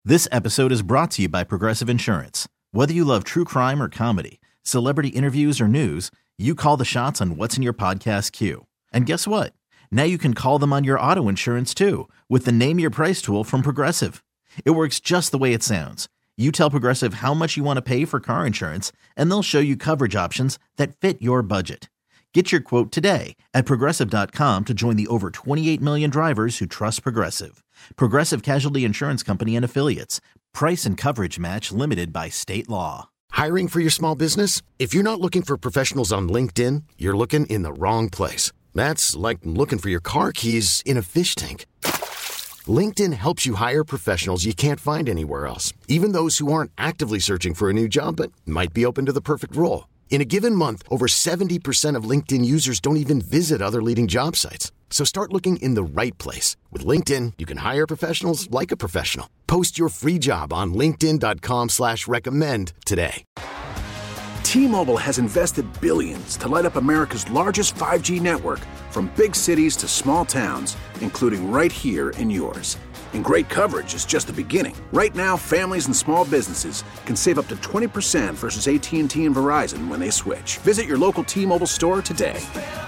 This episode is brought to you by Progressive Insurance. Whether you love true crime or comedy, celebrity interviews or news, you call the shots on what's in your podcast queue. And guess what? Now you can call them on your auto insurance too with the Name Your Price tool from Progressive. It works just the way it sounds. You tell Progressive how much you want to pay for car insurance, and they'll show you coverage options that fit your budget. Get your quote today at Progressive.com to join the over 28 million drivers who trust Progressive. Progressive Casualty Insurance Company and Affiliates. Price and coverage match limited by state law. Hiring for your small business? If you're not looking for professionals on LinkedIn, you're looking in the wrong place. That's like looking for your car keys in a fish tank. LinkedIn helps you hire professionals you can't find anywhere else, even those who aren't actively searching for a new job but might be open to the perfect role. In a given month, over 70% of LinkedIn users don't even visit other leading job sites. So start looking in the right place. With LinkedIn, you can hire professionals like a professional. Post your free job on linkedin.com/recommend today. T-Mobile has invested billions to light up America's largest 5G network, from big cities to small towns, including right here in yours. And great coverage is just the beginning. Right now, families and small businesses can save up to 20% versus AT&T and Verizon when they switch. Visit your local T-Mobile store today.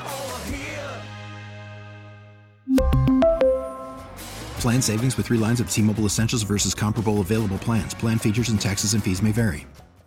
Plan savings with 3 lines of T-Mobile Essentials versus comparable available plans. Plan features and taxes and fees may vary.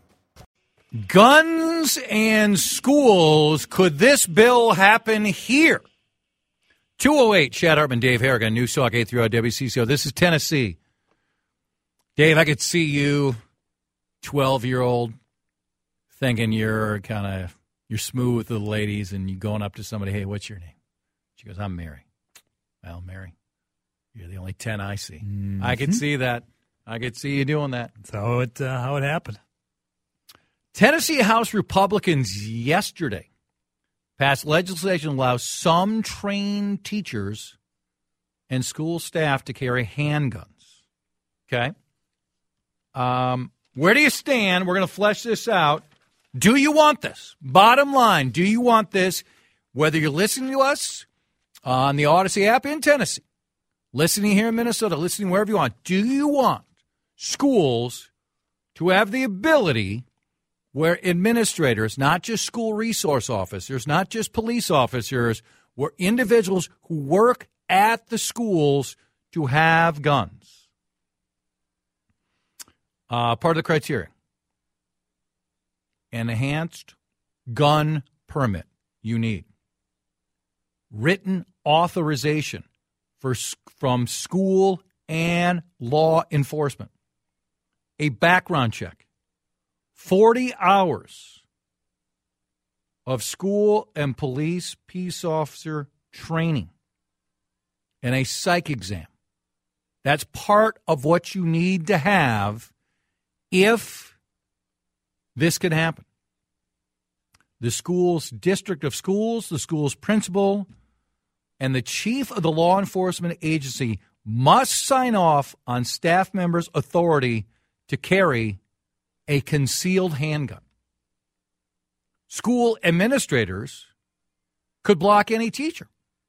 Guns and schools. Could this bill happen here? 208, Shad Hartman, Dave Harrigan, News Talk 830 WCCO. This is Tennessee. Dave, I could see you, 12-year-old, thinking you're smooth with the ladies and you going up to somebody, hey, what's your name? She goes, I'm Mary. Well, Mary, you're the only 10 I see. Mm-hmm. I could see that. I could see you doing that. That's how it happened. Tennessee House Republicans yesterday passed legislation that allows some trained teachers and school staff to carry handguns. Okay? Where do you stand? We're going to flesh this out. Do you want this? Bottom line, do you want this? Whether you're listening to us on the Odyssey app in Tennessee, listening here in Minnesota, listening wherever you want, do you want schools to have the ability where administrators, not just school resource officers, not just police officers, where individuals who work at the schools to have guns? Part of the criteria, an enhanced gun permit you need. Written authorization from school and law enforcement. A background check. 40 hours of school and police peace officer training and a psych exam. That's part of what you need to have if this could happen. The school's district of schools, the school's principal, and the chief of the law enforcement agency must sign off on staff members' authority to carry a concealed handgun. School administrators could block any teacher.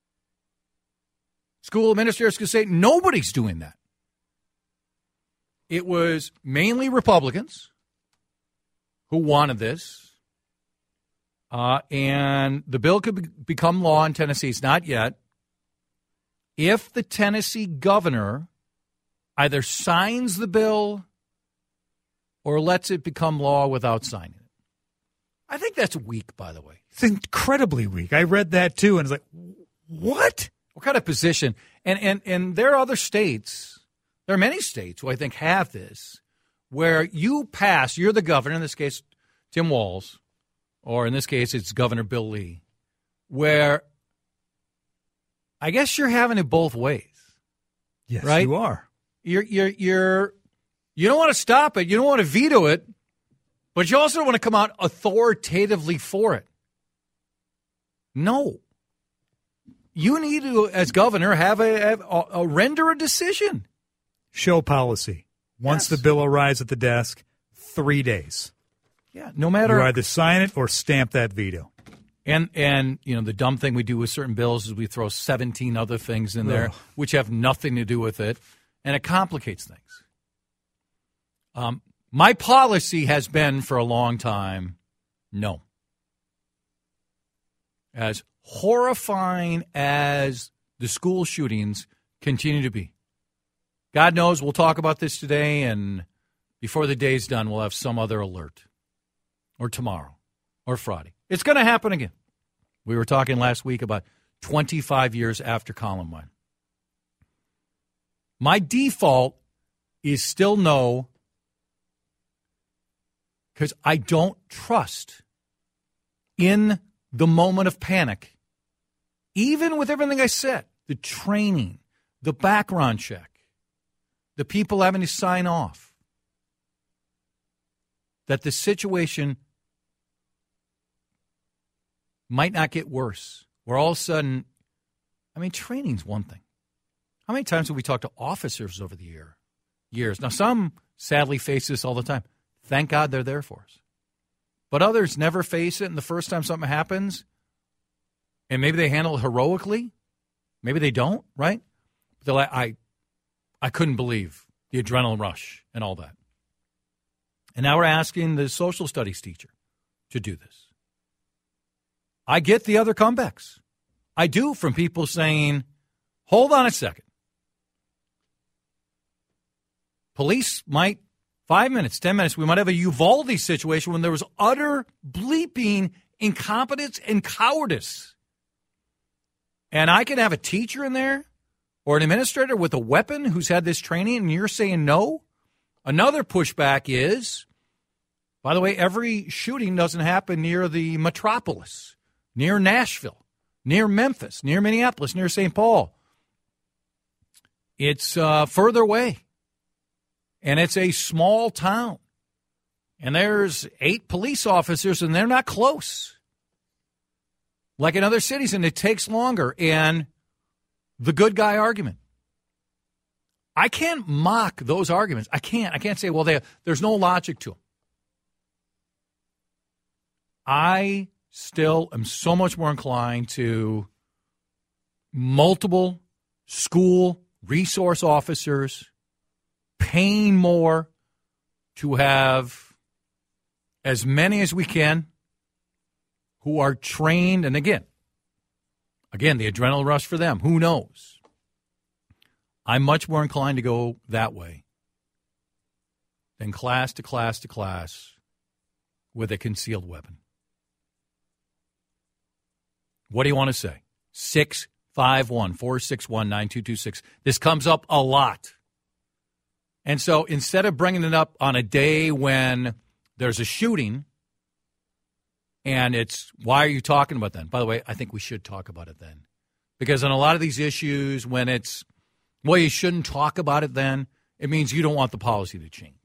School administrators could say, nobody's doing that. It was mainly Republicans who wanted this. And the bill could become law in Tennessee. It's not yet. If the Tennessee governor either signs the bill or lets it become law without signing it. I think that's weak, by the way. It's incredibly weak. I read that, too, and it's like, what? What kind of position? And there are other states, there are many states who I think have this, where you pass, you're the governor, in this case, Tim Walz, or in this case, it's Governor Bill Lee, where I guess you're having it both ways. Yes, right? you are. You don't want to stop it. You don't want to veto it. But you also don't want to come out authoritatively for it. No. You need to, as governor, have a render a decision. Show policy. Once the bill arrives at the desk, 3 days. Yeah, no matter. You either sign it or stamp that veto. And you know, the dumb thing we do with certain bills is we throw 17 other things in there which have nothing to do with it, and it complicates things. My policy has been for a long time, no. As horrifying as the school shootings continue to be. God knows we'll talk about this today, and before the day's done, we'll have some other alert. Or tomorrow. Or Friday. It's going to happen again. We were talking last week about 25 years after Columbine. My default is still no, because I don't trust in the moment of panic, even with everything I said, the training, the background check, the people having to sign off, that the situation might not get worse. Where all of a sudden, training's one thing. How many times have we talked to officers over the years? Now, some sadly face this all the time. Thank God they're there for us. But others never face it, and the first time something happens, and maybe they handle it heroically, maybe they don't, right? They're like, I couldn't believe the adrenaline rush and all that. And now we're asking the social studies teacher to do this. I get the other comebacks. I do, from people saying, hold on a second. Police might, 5 minutes, 10 minutes, we might have a Uvalde situation when there was utter bleeping incompetence and cowardice. And I can have a teacher in there or an administrator with a weapon who's had this training, and you're saying no? Another pushback is, by the way, every shooting doesn't happen near the metropolis, near Nashville, near Memphis, near Minneapolis, near St. Paul. It's further away. And it's a small town. And there's 8 police officers, and they're not close. Like in other cities, and it takes longer. And the good guy argument. I can't mock those arguments. I can't say, well, there's no logic to them. I still am so much more inclined to multiple school resource officers paying more to have as many as we can who are trained. And again, the adrenaline rush for them. Who knows? I'm much more inclined to go that way than class to class to class with a concealed weapon. What do you want to say? 651-461-9226. This comes up a lot. And so instead of bringing it up on a day when there's a shooting, and it's, why are you talking about that? By the way, I think we should talk about it then. Because on a lot of these issues, when it's, well, you shouldn't talk about it then, it means you don't want the policy to change.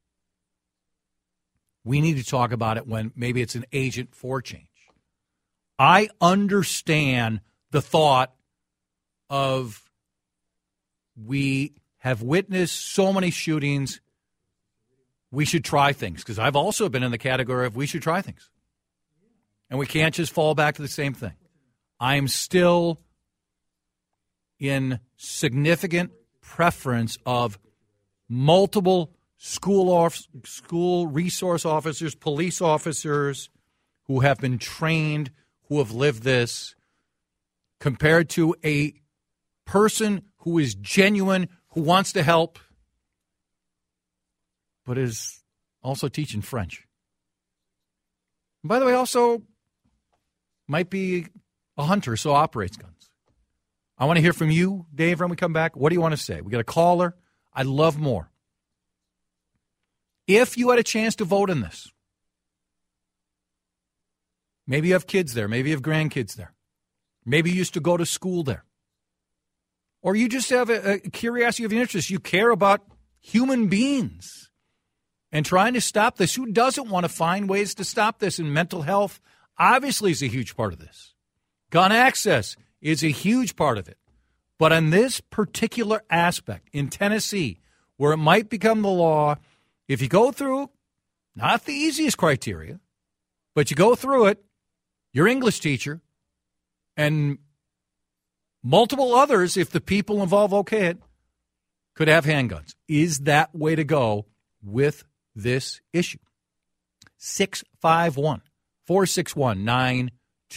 We need to talk about it when maybe it's an agent for change. I understand the thought of, we have witnessed so many shootings, we should try things. Because I've also been in the category of we should try things. And we can't just fall back to the same thing. I'm still in significant preference of multiple school resource officers, police officers who have been trained, who have lived this, compared to a person who is genuine, who wants to help, but is also teaching French. And by the way, also might be a hunter, so operates guns. I want to hear from you, Dave, when we come back. What do you want to say? We got a caller. I'd love more. If you had a chance to vote in this, maybe you have kids there, maybe you have grandkids there, maybe you used to go to school there, or you just have a curiosity, you have an interest, you care about human beings and trying to stop this. Who doesn't want to find ways to stop this? And mental health obviously is a huge part of this. Gun access is a huge part of it. But on this particular aspect in Tennessee, where it might become the law, if you go through, not the easiest criteria, but you go through it, your English teacher, and multiple others, if the people involved okay it, could have handguns. Is that way to go with this issue. 651-461-9226.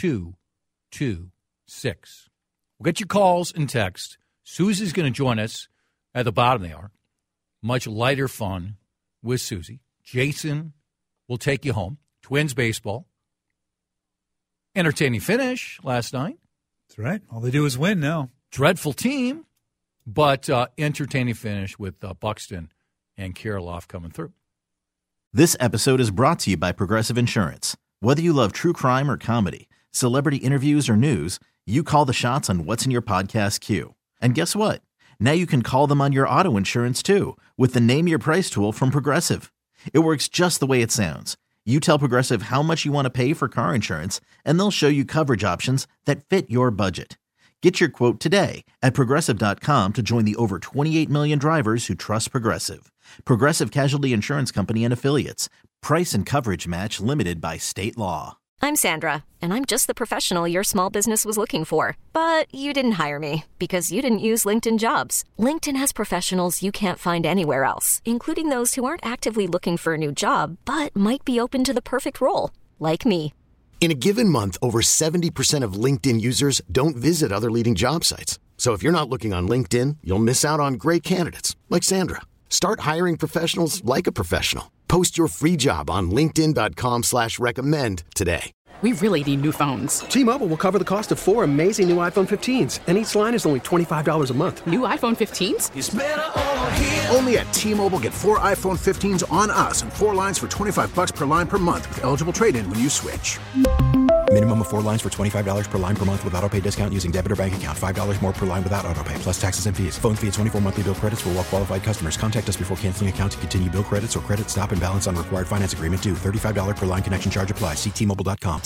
We'll get your calls and text. Susie's going to join us at the bottom of the hour. Much lighter fun with Susie. Jason will take you home. Twins baseball. Entertaining finish last night. That's right. All they do is win now. Dreadful team, but entertaining finish with Buxton and Kirilloff coming through. This episode is brought to you by Progressive Insurance. Whether you love true crime or comedy, celebrity interviews or news, you call the shots on what's in your podcast queue. And guess what? Now you can call them on your auto insurance too with the Name Your Price tool from Progressive. It works just the way it sounds. You tell Progressive how much you want to pay for car insurance, and they'll show you coverage options that fit your budget. Get your quote today at Progressive.com to join the over 28 million drivers who trust Progressive. Progressive Casualty Insurance Company and Affiliates. Price and coverage match limited by state law. I'm Sandra, and I'm just the professional your small business was looking for. But you didn't hire me because you didn't use LinkedIn Jobs. LinkedIn has professionals you can't find anywhere else, including those who aren't actively looking for a new job, but might be open to the perfect role, like me. In a given month, over 70% of LinkedIn users don't visit other leading job sites. So if you're not looking on LinkedIn, you'll miss out on great candidates like Sandra. Start hiring professionals like a professional. Post your free job on linkedin.com/recommend today. We really need new phones. T-Mobile will cover the cost of 4 amazing new iPhone 15s, and each line is only $25 a month. New iPhone 15s? It's better over here. Only at T-Mobile, get 4 iPhone 15s on us and 4 lines for $25 per line per month with eligible trade-in when you switch. Minimum of 4 lines for $25 per line per month with autopay discount using debit or bank account. $5 more per line without autopay, plus taxes and fees. Phone fee at 24 monthly bill credits for well-qualified customers. Contact us before canceling account to continue bill credits or credit stop and balance on required finance agreement due. $35 per line connection charge applies. See T-Mobile.com.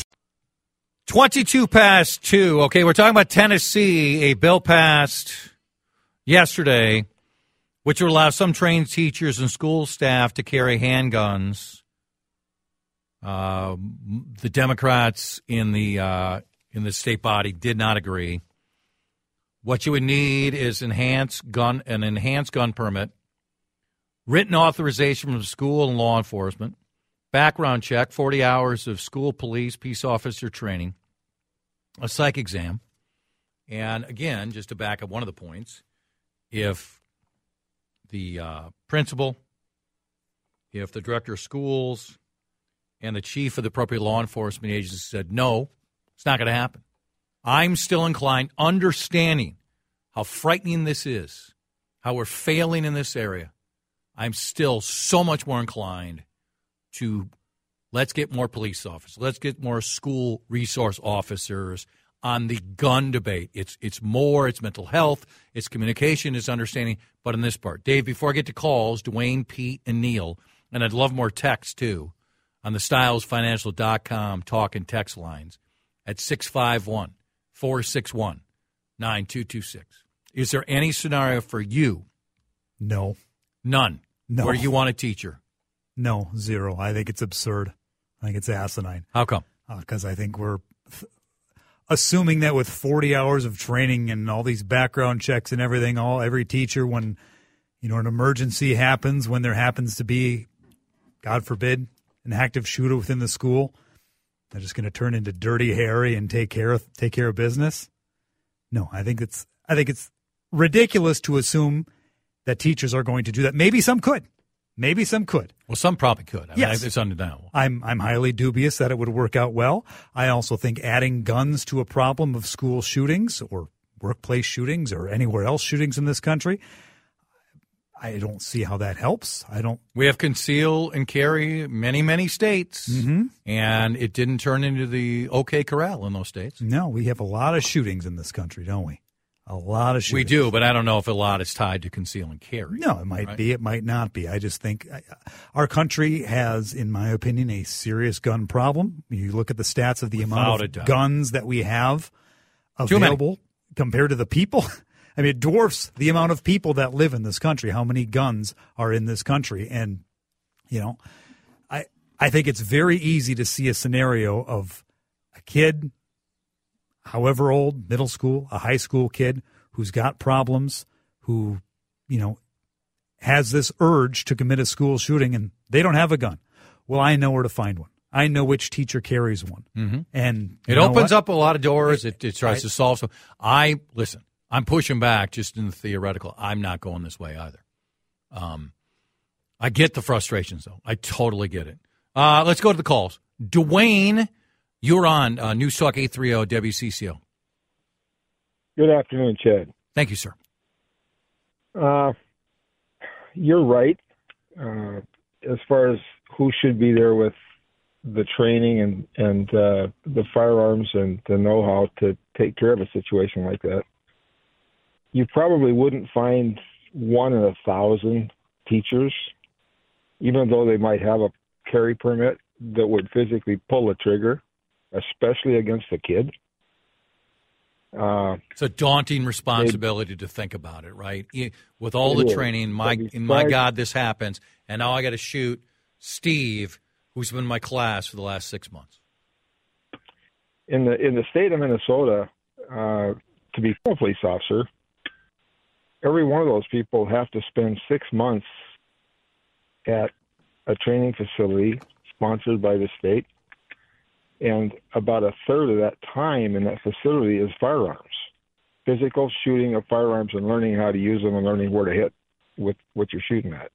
22 past 2. Okay, we're talking about Tennessee. A bill passed yesterday which would allow some trained teachers and school staff to carry handguns. The Democrats in the state body did not agree. What you would need is an enhanced gun permit, written authorization from school and law enforcement, background check, 40 hours of school, police, peace officer training, a psych exam. And again, just to back up one of the points, if the principal, if the director of schools, and the chief of the appropriate law enforcement agency said, no, it's not going to happen, I'm still inclined, understanding how frightening this is, how we're failing in this area, I'm still so much more inclined to let's get more police officers, let's get more school resource officers on the gun debate. It's more, it's mental health, it's communication, it's understanding, but in this part. Dave, before I get to calls, Dwayne, Pete, and Neil, and I'd love more text too, on the StylesFinancial.com talk and text lines at 651-461-9226. Is there any scenario for you? No. None. No. Where you want a teacher? No, zero. I think it's absurd. I think it's asinine. How come? Because I think we're assuming that with 40 hours of training and all these background checks and everything, every teacher, when an emergency happens, when there happens to be, God forbid, an active shooter within the school, they're just going to turn into Dirty Harry and take care of business. No, I think it's ridiculous to assume that teachers are going to do that. Maybe some could. Well, some probably could. Yes. It's undeniable. I'm highly dubious that it would work out well. I also think adding guns to a problem of school shootings or workplace shootings or anywhere else shootings in this country, I don't see how that helps. We have conceal and carry many states, and it didn't turn into the OK Corral in those states. No, we have a lot of shootings in this country, don't we? A lot of shootings. We do, but I don't know if a lot is tied to conceal and carry. No, it might be. It might not be. I just think our country has, in my opinion, a serious gun problem. You look at the stats of the amount of guns that we have available compared to the people. I mean, it dwarfs the amount of people that live in this country, how many guns are in this country. And, I think it's very easy to see a scenario of a kid, however old, middle school, a high school kid who's got problems, who, has this urge to commit a school shooting and they don't have a gun. Well, I know where to find one. I know which teacher carries one. Mm-hmm. And it opens up a lot of doors. It tries to solve. So I'm pushing back just in the theoretical. I'm not going this way either. I get the frustrations, though. I totally get it. Let's go to the calls. Dwayne, you're on News Talk 830 WCCO. Good afternoon, Chad. Thank you, sir. You're right as far as who should be there with the training and the firearms and the know-how to take care of a situation like that. You probably wouldn't find 1 in 1,000 teachers, even though they might have a carry permit, that would physically pull the trigger, especially against a kid. It's a daunting responsibility to think about it, right? With all the training, my God, this happens, and now I got to shoot Steve, who's been in my class for the last 6 months. In the state of Minnesota, to become a police officer, every one of those people have to spend 6 months at a training facility sponsored by the state, and about a third of that time in that facility is firearms, physical shooting of firearms and learning how to use them and learning where to hit with what you're shooting at.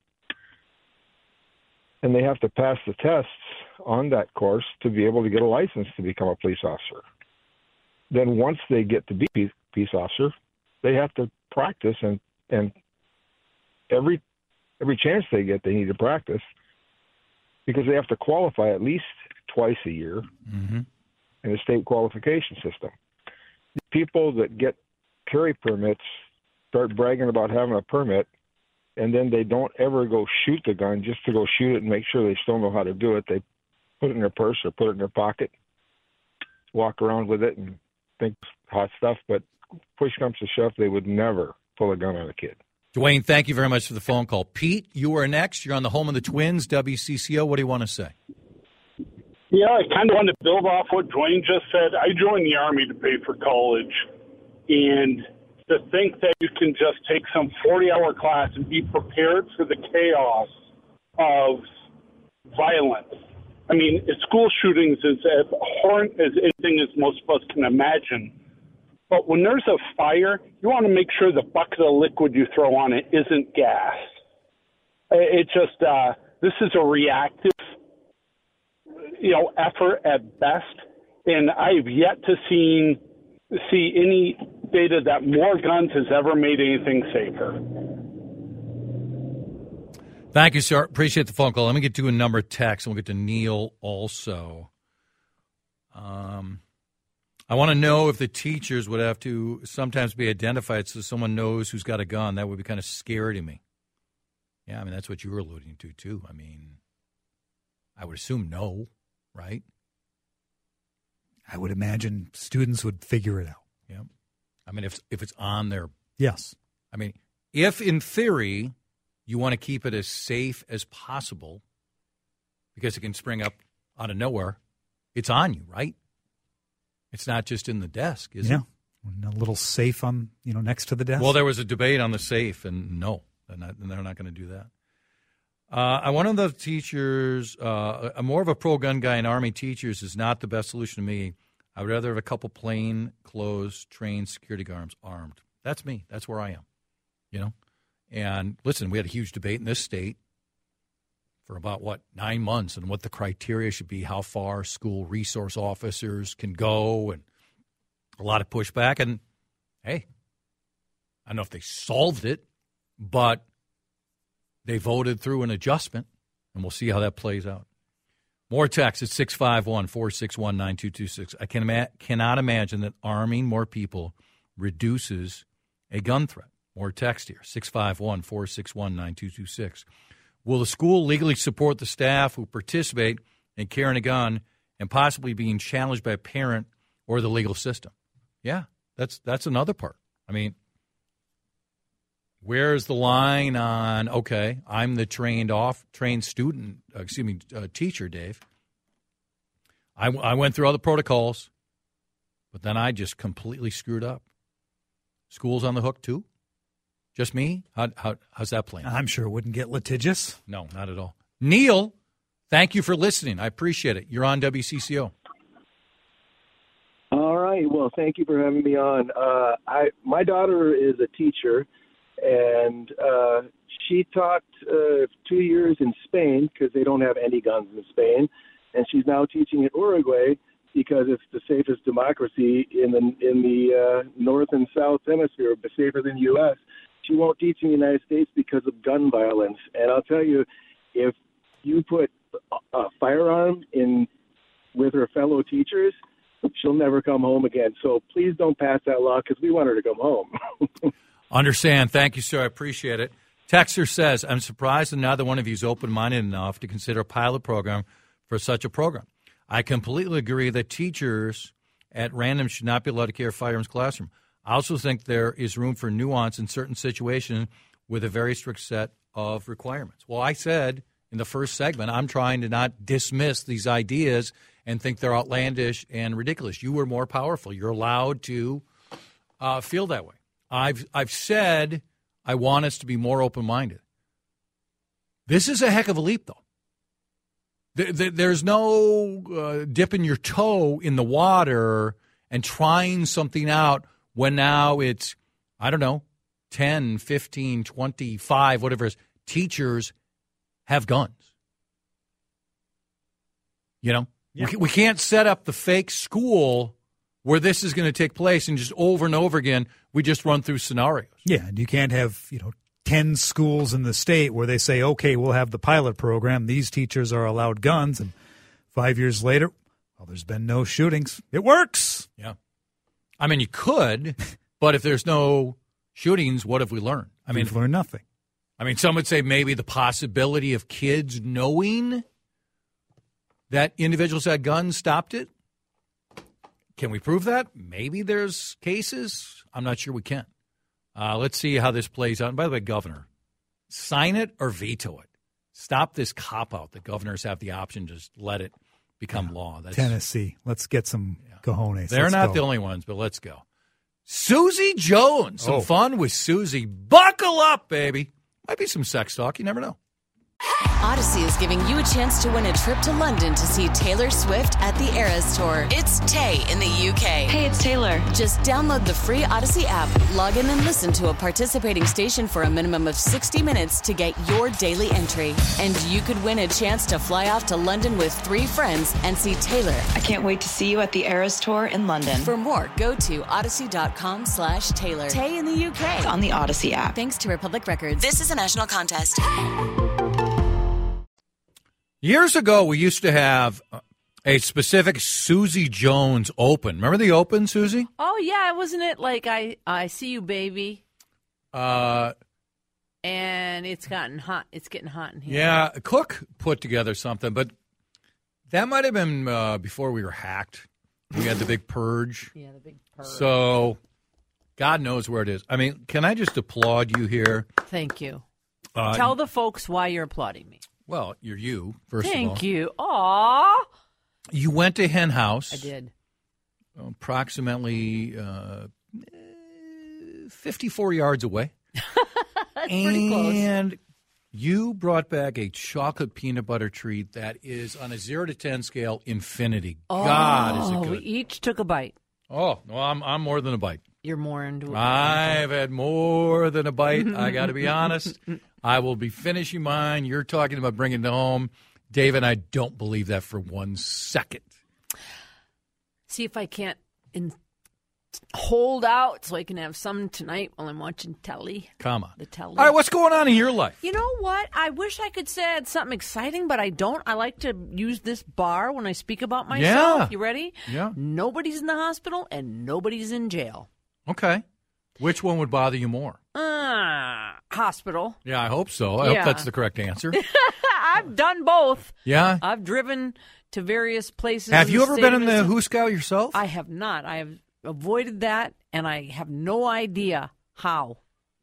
And they have to pass the tests on that course to be able to get a license to become a police officer. Then once they get to be a police officer, they have to practice, and every chance they get, they need to practice, because they have to qualify at least twice a year in the state qualification system. The people that get carry permits start bragging about having a permit, and then they don't ever go shoot the gun just to go shoot it and make sure they still know how to do it. They put it in their purse or put it in their pocket, walk around with it and think it's hot stuff, but push comes to shove, they would never pull a gun on a kid. Dwayne, thank you very much for the phone call. Pete, you are next. You're on the home of the Twins, WCCO. What do you want to say? Yeah, I kind of wanted to build off what Dwayne just said. I joined the Army to pay for college, and to think that you can just take some 40-hour class and be prepared for the chaos of violence. I mean, school shootings is as abhorrent as anything as most of us can imagine. But when there's a fire, you want to make sure the bucket of liquid you throw on it isn't gas. It just, this is a reactive, effort at best. And I've yet to see any data that more guns has ever made anything safer. Thank you, sir. Appreciate the phone call. Let me get to a number of texts, and we'll get to Neil also. I want to know if the teachers would have to sometimes be identified so someone knows who's got a gun. That would be kind of scary to me. Yeah, I mean, that's what you were alluding to, too. I mean, I would assume no, right? I would imagine students would figure it out. Yeah. I mean, if it's on their... Yes. I mean, if in theory you want to keep it as safe as possible because it can spring up out of nowhere, it's on you, right? It's not just in the desk, is it? A little safe on, next to the desk. Well, there was a debate on the safe, and no, they're not going to do that. One of the teachers, more of a pro-gun guy in Army teachers is not the best solution to me. I would rather have a couple plain clothes, trained security guards armed. That's me. That's where I am, And listen, we had a huge debate in this state for about, 9 months, and what the criteria should be, how far school resource officers can go, and a lot of pushback. And, hey, I don't know if they solved it, but they voted through an adjustment, and we'll see how that plays out. More text at 651-461-9226. I cannot imagine that arming more people reduces a gun threat. More text here, 651-461-9226. Will the school legally support the staff who participate in carrying a gun and possibly being challenged by a parent or the legal system? Yeah, that's another part. I mean, where's the line on, okay, I'm the teacher, Dave. I went through all the protocols, but then I just completely screwed up. School's on the hook too? Just me? How's that playing? I'm sure it wouldn't get litigious. No, not at all. Neil, thank you for listening. I appreciate it. You're on WCCO. All right. Well, thank you for having me on. My daughter is a teacher, and she taught 2 years in Spain because they don't have any guns in Spain, and she's now teaching in Uruguay because it's the safest democracy in the North and South Hemisphere, but safer than the U.S. She won't teach in the United States because of gun violence. And I'll tell you, if you put a firearm in with her fellow teachers, she'll never come home again. So please don't pass that law because we want her to come home. Understand. Thank you, sir. I appreciate it. Texter says, I'm surprised that neither one of you is open-minded enough to consider a pilot program for such a program. I completely agree that teachers at random should not be allowed to carry firearms in the classroom. I also think there is room for nuance in certain situations with a very strict set of requirements. Well, I said in the first segment, I'm trying to not dismiss these ideas and think they're outlandish and ridiculous. You were more powerful. You're allowed to feel that way. I've said I want us to be more open-minded. This is a heck of a leap, though. There's no dipping your toe in the water and trying something out when now it's, 10, 15, 25, whatever it is, teachers have guns. Yeah. We can't set up the fake school where this is going to take place and just over and over again, we just run through scenarios. Yeah, and you can't have, 10 schools in the state where they say, okay, we'll have the pilot program. These teachers are allowed guns. And 5 years later, well, there's been no shootings. It works. Yeah. You could, but if there's no shootings, what have we learned? We've learned nothing. Some would say maybe the possibility of kids knowing that individuals had guns stopped it. Can we prove that? Maybe there's cases. I'm not sure we can. Let's see how this plays out. And by the way, Governor, sign it or veto it. Stop this cop-out that governors have the option to just let it become law. That's, Tennessee, let's get some cojones. They're not the only ones, but let's go. Susie Jones. Some fun with Susie. Buckle up, baby. Might be some sex talk. You never know. Odyssey is giving you a chance to win a trip to London to see Taylor Swift at the Eras Tour. It's Tay in the UK. Hey, it's Taylor. Just download the free Odyssey app, log in and listen to a participating station for a minimum of 60 minutes to get your daily entry. And you could win a chance to fly off to London with 3 friends and see Taylor. I can't wait to see you at the Eras Tour in London. For more, go to odyssey.com/Taylor. Tay in the UK. It's on the Odyssey app. Thanks to Republic Records. This is a national contest. Years ago, we used to have a specific Susie Jones Open. Remember the Open, Susie? Oh, yeah. Wasn't it like I See You, Baby? And it's gotten hot. It's getting hot in here. Yeah, Cook put together something, but that might have been before we were hacked. We had the big purge. Yeah, the big purge. So God knows where it is. Can I just applaud you here? Thank you. Tell the folks why you're applauding me. Well, you're you, first of all. Thank you. Aw. You went to Hen House. I did. Approximately 54 yards away. That's pretty close. And you brought back a chocolate peanut butter treat that is on a 0 to 10 scale, infinity. God, is it good. We each took a bite. Oh, well, I'm more than a bite. You're more into it. I've had more than a bite. I got to be honest. I will be finishing mine. You're talking about bringing it home. David, I don't believe that for 1 second. See if I can't hold out so I can have some tonight while I'm watching telly. Come on. The telly. All right, what's going on in your life? You know what? I wish I could say I had something exciting, but I don't. I like to use this bar when I speak about myself. Yeah. You ready? Yeah. Nobody's in the hospital and nobody's in jail. Okay. Which one would bother you more? Hospital. Yeah, I hope so. I hope that's the correct answer. I've done both. Yeah? I've driven to various places. Have you ever been in the Who Scout yourself? I have not. I have avoided that, and I have no idea how.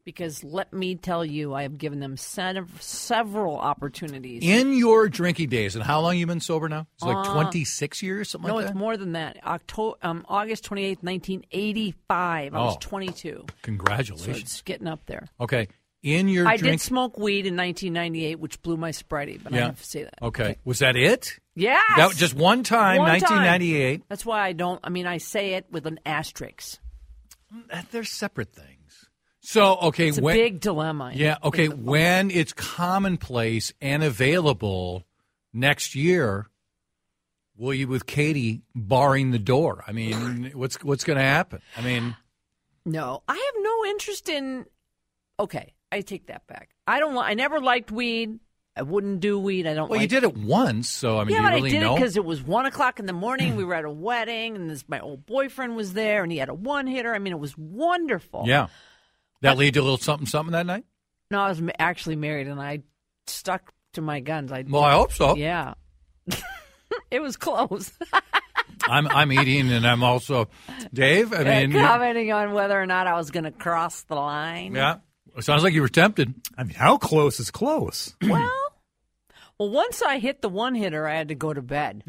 Because let me tell you, I have given them several opportunities. In your drinking days, and how long you been sober now? It's like 26 years, something like that? No, it's more than that. August 28th, 1985. I was 22. Congratulations. So it's getting up there. Okay. I did smoke weed in 1998, which blew my sobriety, but I have to say that. Okay. Was that it? Yes. That just one time, 1998. That's why I say it with an asterisk. They're separate things. So, okay. It's a big dilemma. Yeah, okay. When it's commonplace and available next year, will you with Katie barring the door? I mean, what's going to happen? I mean. No, I have no interest in. Okay, I take that back. I never liked weed. I wouldn't do weed. I don't. Well, you did it once, so I mean, yeah, do you but really I did know? it because it was 1:00 in the morning. We were at a wedding, and my old boyfriend was there, and he had a one-hitter. I mean, it was wonderful. Yeah, that lead to a little something that night. No, I was actually married, and I stuck to my guns. I hope so. Yeah, it was close. I'm eating, and I'm also Dave. I mean, commenting on whether or not I was going to cross the line. Yeah. It sounds like you were tempted. I mean, how close is close? Well, once I hit the one-hitter, I had to go to bed.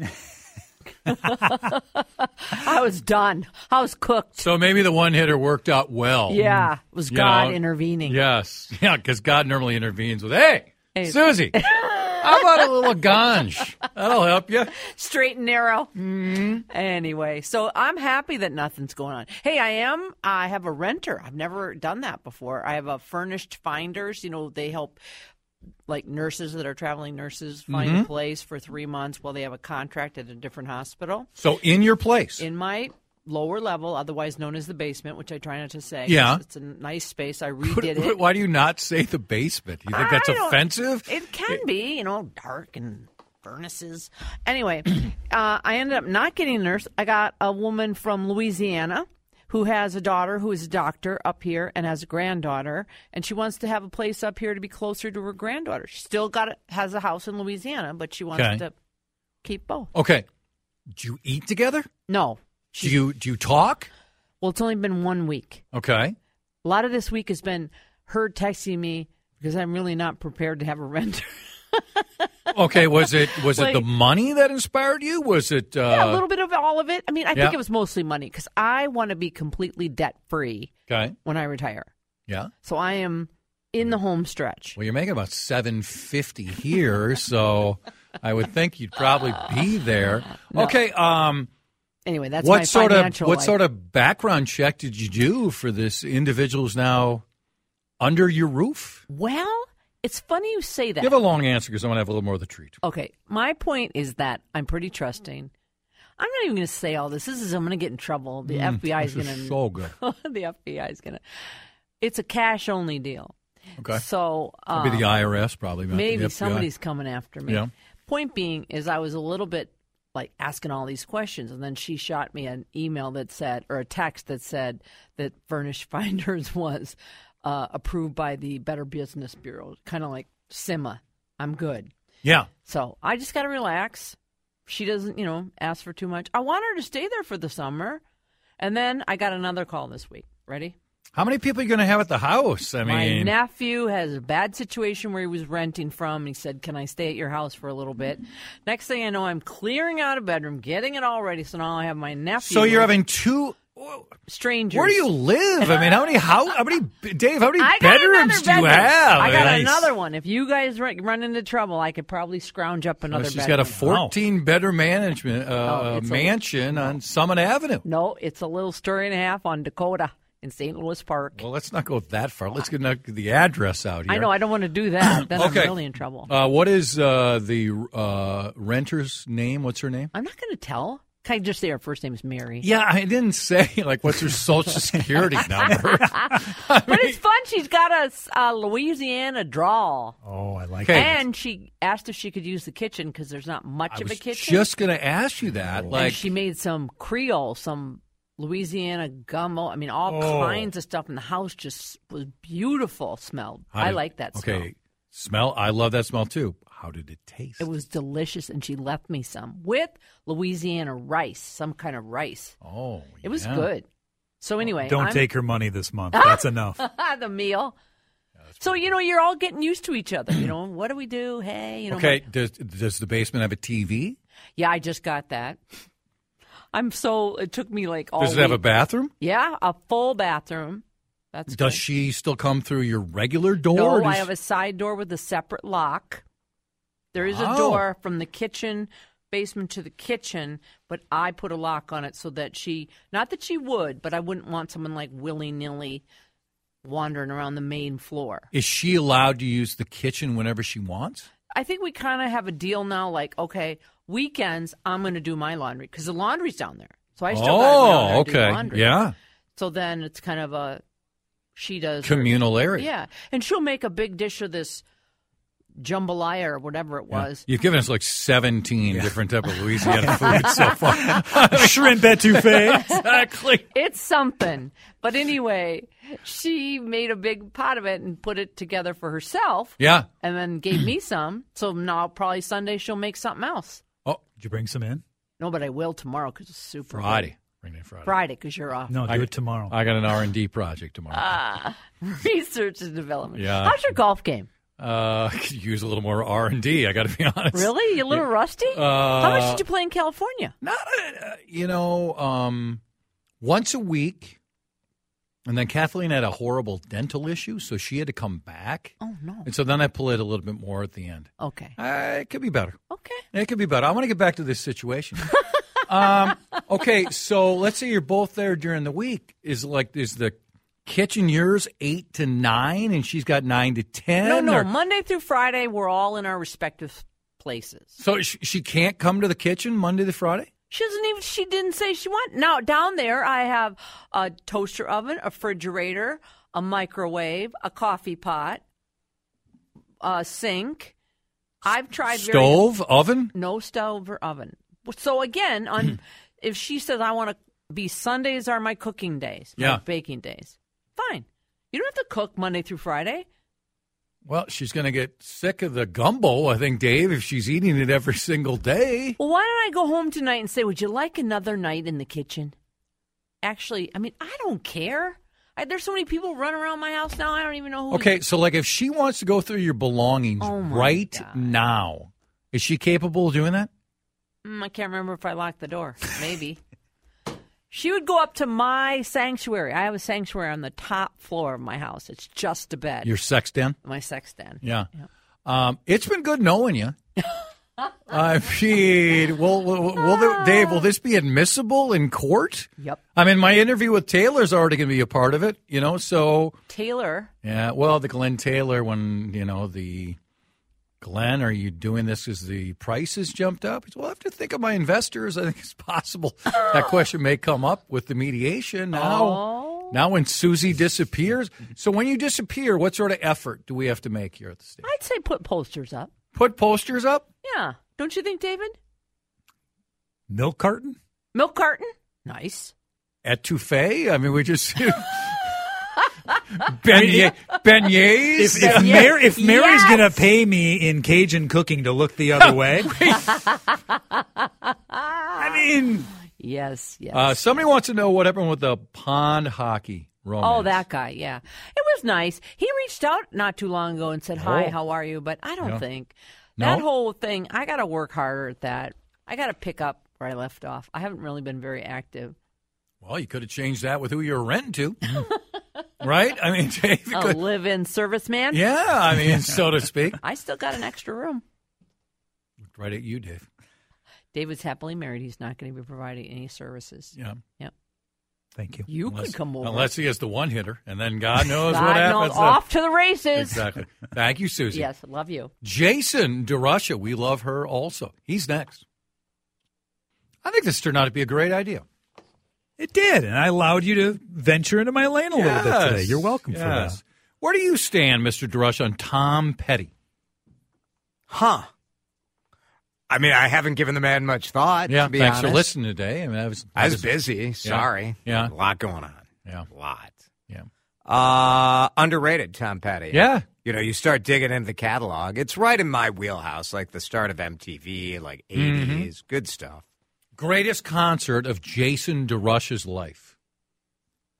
I was done. I was cooked. So maybe the one-hitter worked out well. Yeah, it was God intervening. Yes. Yeah, because God normally intervenes with, hey. Susie, how about a little ganj? That'll help you. Straight and narrow. Mm-hmm. Anyway, so I'm happy that nothing's going on. Hey, I have a renter. I've never done that before. I have a furnished finders. You know, they help like nurses that are traveling nurses find a place for 3 months while they have a contract at a different hospital. So in your place? In my lower level, otherwise known as the basement, which I try not to say. Yeah. It's a nice space. I redid it. Why do you not say the basement? You think that's offensive? It can be, dark and furnaces. Anyway, I ended up not getting a nurse. I got a woman from Louisiana who has a daughter who is a doctor up here and has a granddaughter, and she wants to have a place up here to be closer to her granddaughter. She still has a house in Louisiana, but she wants to keep both. Okay. Do you eat together? No. Do you talk? Well, it's only been 1 week. Okay. A lot of this week has been her texting me because I'm really not prepared to have a renter. Okay, was it the money that inspired you? Was it a little bit of all of it? I mean, I think it was mostly money because I want to be completely debt-free when I retire. Yeah. So I am in the home stretch. Well, you're making about $750 here, so I would think you'd probably be there. No. Okay, anyway, that's my financial What life. sort of background check did you do for this individual who's now under your roof? Well, it's funny you say that. Give a long answer because I want to have a little more of the treat. Okay, my point is that I'm pretty trusting. I'm not even going to say all this. I'm going to get in trouble. The FBI is going to. So good. The FBI is going to. It's a cash-only deal. Okay. So. It'll be the IRS probably. Maybe somebody's coming after me. Yeah. Point being is I was a little bit asking all these questions, and then she shot me an email that said, or a text that said that Furnished Finders was approved by the Better Business Bureau, kind of like SIMA. I'm good. Yeah. So I just got to relax. She doesn't, ask for too much. I want her to stay there for the summer. And then I got another call this week. Ready? How many people are you going to have at the house? My nephew has a bad situation where he was renting from. He said, can I stay at your house for a little bit? Next thing I know, I'm clearing out a bedroom, getting it all ready. So now I have my nephew. So you're having two strangers. Where do you live? I mean, Dave, how many bedrooms do you have? I got another one. If you guys run into trouble, I could probably scrounge up another bedroom. She's got a 14-bedroom mansion on Summit Avenue. No, it's a little story and a half on Dakota in St. Louis Park. Well, let's not go that far. Let's get the address out here. I know. I don't want to do that. Then okay. I'm really in trouble. What is the renter's name? What's her name? I'm not going to tell. Can I just say her first name is Mary? Yeah, I didn't say, what's her Social Security number. But it's fun. She's got a Louisiana drawl. Oh, I like that. And she asked if she could use the kitchen because there's not much of a kitchen. Just going to ask you that. And she made some Creole, some Louisiana gumbo. I mean, all kinds of stuff. And the house just was beautiful smelled. I like that smell. Okay. Smell? I love that smell, too. How did it taste? It was delicious, and she left me some with Louisiana rice, some kind of rice. Oh, It was good. So anyway. Don't take her money this month. That's enough. The meal. So, you're all getting used to each other. What do we do? Hey, Okay, does the basement have a TV? Yeah, I just got that. It took me like all Does it have a bathroom? Yeah, a full bathroom. Does good. She still come through your regular door? No, I have a side door with a separate lock. There is a door from the basement to the kitchen, but I put a lock on it so that not that she would, but I wouldn't want someone like willy-nilly wandering around the main floor. Is she allowed to use the kitchen whenever she wants? I think we kind of have a deal now, like, okay, weekends, I'm going to do my laundry because the laundry's down there. So I still got to go down there and do laundry. Yeah. So then it's kind of she does communal area. Yeah. And she'll make a big dish of this jambalaya or whatever it was. You've given us like 17 different types of Louisiana food so far. Shrimp etouffee. Exactly. It's something. But anyway, she made a big pot of it and put it together for herself. Yeah. And then gave me some. So now probably Sunday she'll make something else. Oh, did you bring some in? No, but I will tomorrow because it's super Friday. Good. Bring it in Friday. Friday because you're off. No, do it tomorrow. I got an R&D project tomorrow. Research and development. Yeah. How's your golf game? Could use a little more R&D, I got to be honest. Really? You a little rusty? How much did you play in California? Once a week. And then Kathleen had a horrible dental issue, so she had to come back. Oh, no. And so then I played a little bit more at the end. Okay. It could be better. Okay. It could be better. I want to get back to this situation. Okay, so let's say you're both there during the week. Is the kitchen yours 8 to 9 and she's got 9 to 10? No. Monday through Friday, we're all in our respective places. So she can't come to the kitchen Monday to Friday? She didn't say she wanted. Now, down there, I have a toaster oven, a refrigerator, a microwave, a coffee pot, a sink. I've tried oven? No stove or oven. So again, if she says I want to be Sundays are my cooking days, my baking days, fine. You don't have to cook Monday through Friday. Well, she's going to get sick of the gumbo, I think, Dave, if she's eating it every single day. Well, why don't I go home tonight and say, would you like another night in the kitchen? Actually, I don't care. There's so many people running around my house now, I don't even know who. Okay, so if she wants to go through your belongings now, is she capable of doing that? I can't remember if I locked the door. Maybe. She would go up to my sanctuary. I have a sanctuary on the top floor of my house. It's just a bed. Your sex den? My sex den. Yeah. It's been good knowing you. Dave, will this be admissible in court? Yep. My interview with Taylor's already going to be a part of it, so. Taylor? Yeah, well, the Glenn Taylor, when, Glenn, are you doing this because the price has jumped up? Well, I have to think of my investors. I think it's possible that question may come up with the mediation now. Now when Susie disappears. So when you disappear, what sort of effort do we have to make here at the station? I'd say put posters up. Put posters up? Yeah. Don't you think, David? Milk carton? Milk carton? Nice. Etouffee? We just... Beignets. If Mary's going to pay me in Cajun cooking to look the other way, Yes. Somebody wants to know what happened with the pond hockey romance. Oh, that guy, yeah. It was nice. He reached out not too long ago and said, hi, how are you? But I don't think. That whole thing, I got to work harder at that. I got to pick up where I left off. I haven't really been very active. Well, you could have changed that with who you were renting to. Right? Dave, a live-in serviceman? Yeah, so to speak. I still got an extra room. Looked right at you, Dave. David's happily married. He's not going to be providing any services. Yeah. Yep. Thank you. You could come over. Unless he has the one hitter, and then God knows what happens. Off to the races. Exactly. Thank you, Susie. Yes, love you. Jason DeRusha, we love her also. He's next. I think this turned out to be a great idea. It did, and I allowed you to venture into my lane a little bit today. You're welcome for that. Where do you stand, Mr. DeRusha, on Tom Petty? Huh. I haven't given the man much thought, to be thanks honest. for listening today. I was busy. Sorry. Yeah. A lot going on. Yeah. A lot. Yeah. Underrated, Tom Petty. Yeah. You start digging into the catalog. It's right in my wheelhouse, like the start of MTV, like 80s. Good stuff. Greatest concert of Jason DeRusha's life?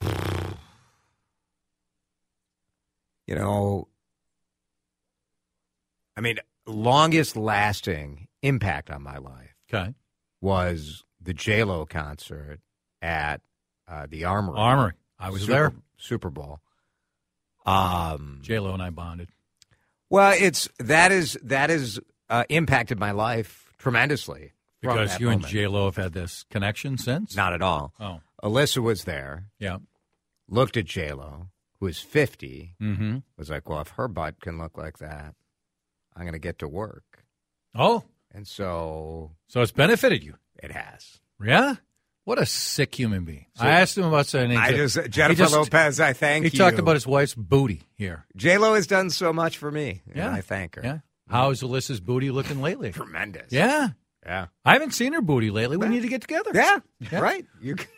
longest lasting impact on my life was the J-Lo concert at the Armory. I was there. Super Bowl. J-Lo and I bonded. Well, that is impacted my life tremendously. Because you and J-Lo have had this connection since? Not at all. Oh. Alyssa was there. Yeah. Looked at J-Lo, who was 50. Mm-hmm. Was like, well, if her butt can look like that, I'm going to get to work. Oh. And so it's benefited you. It has. Yeah? What a sick human being. So, I asked him about saying Jennifer Lopez, I thank you. He talked about his wife's booty here. J-Lo has done so much for me, and I thank her. Yeah. How's Alyssa's booty looking lately? Tremendous. Yeah. Yeah. I haven't seen her booty lately. We need to get together. Yeah. Right.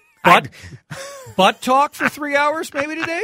Butt talk for 3 hours maybe today?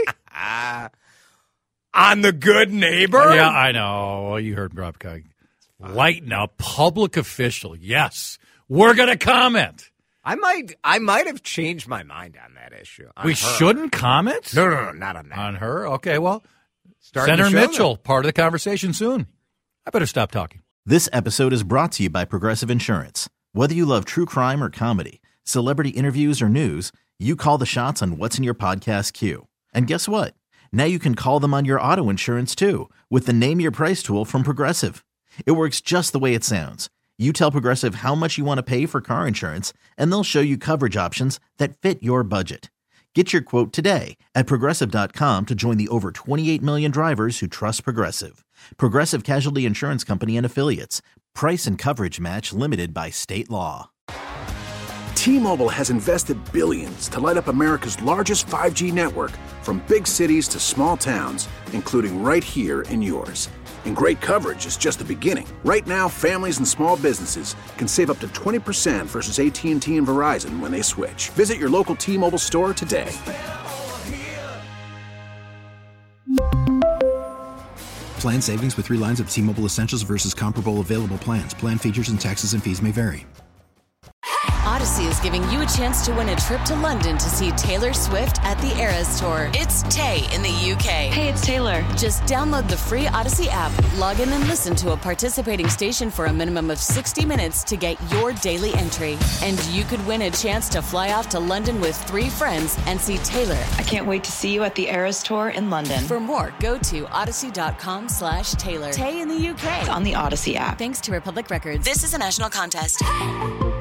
On The Good Neighbor? Yeah, I know. You heard Rob Cobb. Lighten up. Public official. Yes. We're going to comment. I might have changed my mind on that issue. Shouldn't comment? No, not on that. On her? Okay, well, Starting Senator Mitchell, part of the conversation soon. I better stop talking. This episode is brought to you by Progressive Insurance. Whether you love true crime or comedy, celebrity interviews or news, you call the shots on what's in your podcast queue. And guess what? Now you can call them on your auto insurance too with the Name Your Price tool from Progressive. It works just the way it sounds. You tell Progressive how much you want to pay for car insurance, and they'll show you coverage options that fit your budget. Get your quote today at Progressive.com to join the over 28 million drivers who trust Progressive. Progressive Casualty Insurance Company and Affiliates. Price and coverage match limited by state law. T-Mobile has invested billions to light up America's largest 5G network, from big cities to small towns, including right here in yours. And great coverage is just the beginning. Right now, families and small businesses can save up to 20% versus AT&T and Verizon when they switch. Visit your local T-Mobile store today. Plan savings with 3 lines of T-Mobile Essentials versus comparable available plans. Plan features and taxes and fees may vary. Odyssey is giving you a chance to win a trip to London to see Taylor Swift at the Eras Tour. It's Tay in the UK. Hey, it's Taylor. Just download the free Odyssey app, log in and listen to a participating station for a minimum of 60 minutes to get your daily entry. And you could win a chance to fly off to London with 3 friends and see Taylor. I can't wait to see you at the Eras Tour in London. For more, go to odyssey.com/Taylor. Tay in the UK. It's on the Odyssey app. Thanks to Republic Records. This is a national contest.